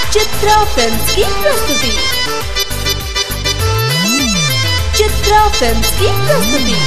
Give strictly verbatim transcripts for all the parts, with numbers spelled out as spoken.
Chitra films की प्रस्तुति Chitra films की प्रस्तुति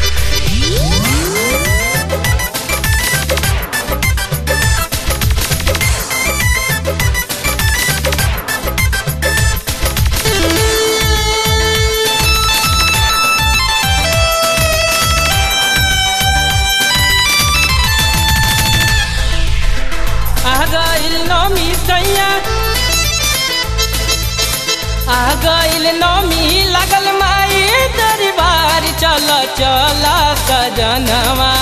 आ गइल नौमी लगल माई दरबार चल चल सजनवा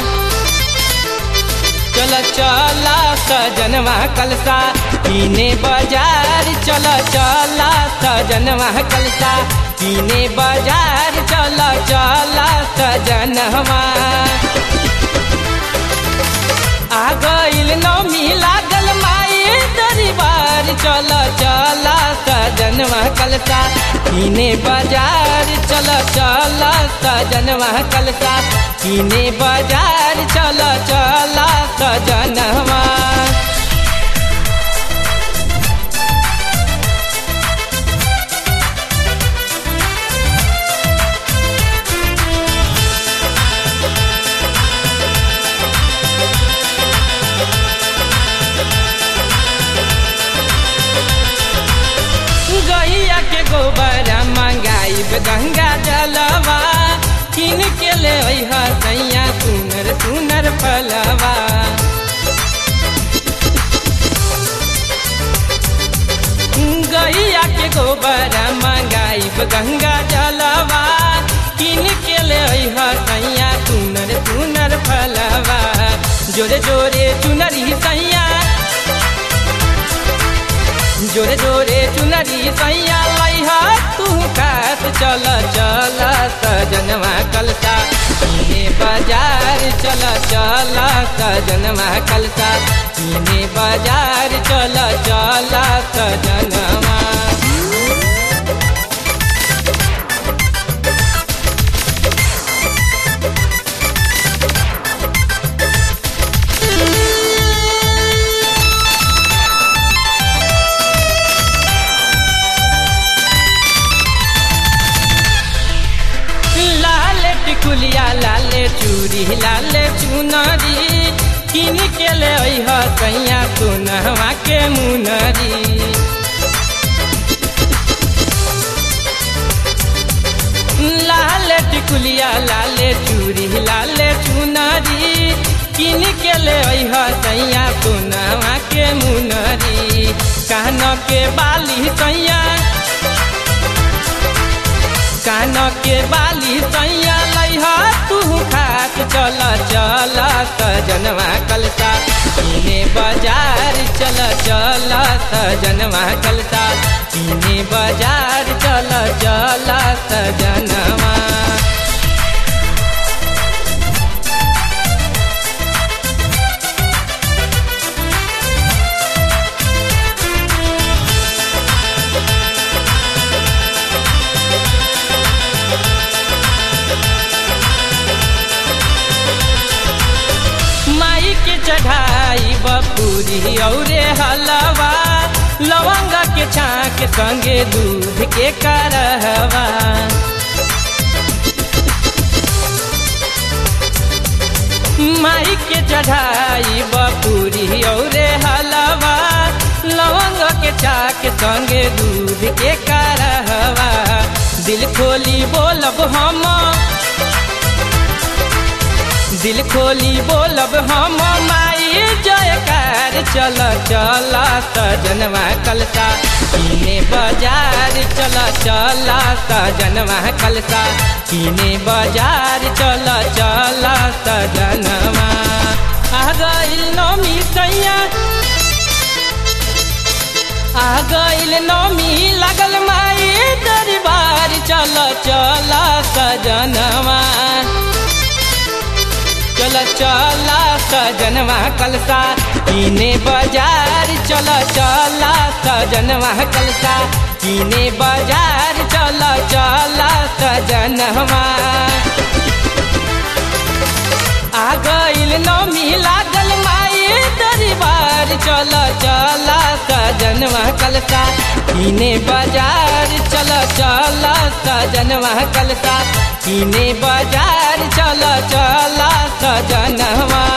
चल चल सजनवा कलसा कीने बाजार चल चल सजनवा कलसा कीने बाजार चल चल सजनवा आ गइल नौमी लागल माई दरबार चल चल सजनवा कलसा कीने बाजार चल चल सजनवा कलसा कीने बाजार चल चल सजनवा गोबरा मंगाइब गंगा जलवा किन के ले सैया सुनर सुनर फलवा गैया के गोबरा मंगाइब गंगा जलवा किन के ले सैया सुनर सुनर फलवा जोरे जोरे चुनरी सैया जोरे जोरे चुनरी सैया लैहा तू खास चल चल सजनवा कलसा कीने बाजार चल चल सजनवा कलसा कीने बाजार चल चल सजनवा कुलिया लाले चूड़ी लाले चुनरी किन के ले सैया सोनवा के मुनरी लाले टिकुलिया लाले चूड़ी लाले चुनरी किन के ले सैया सोनवा के मुनरी कान के बाली सैया कान के बाली सैया लैहा तू खास चल चल सजनवा कलसा कीने बाजार चल चल सजनवा कलसा कीने बाजार चल चल सजनवा चढ़ाई बपूरी औरे हलवा लवंग के छाक संगे दूध के करहवा माई के चढ़ाई बपूरी औरे हलवा लवंग के छाक संगे दूध के करहवा दिल खोली बोलब हम दिल खोली बोलब हम माई जयकार चल चल सजनवा कलसा कीने बाजार चल चल सजनवा कलसा कीने बाजार चल चल सजनवा आ गइल नौमी सैया आ गइल नौमी लगल माई दरबार चल चल सजनवा चल चल सजनवा कलसा कीने बाजार चल चल सजनवा कलसा कीने बाजार चल चल सजनवा आ गइल नौमी लागल माई दरबार चल चल सजनवा सजनवा कलसा कीने बाजार चल चल सजनवा कलसा कीने बाजार चल चल सजनवा।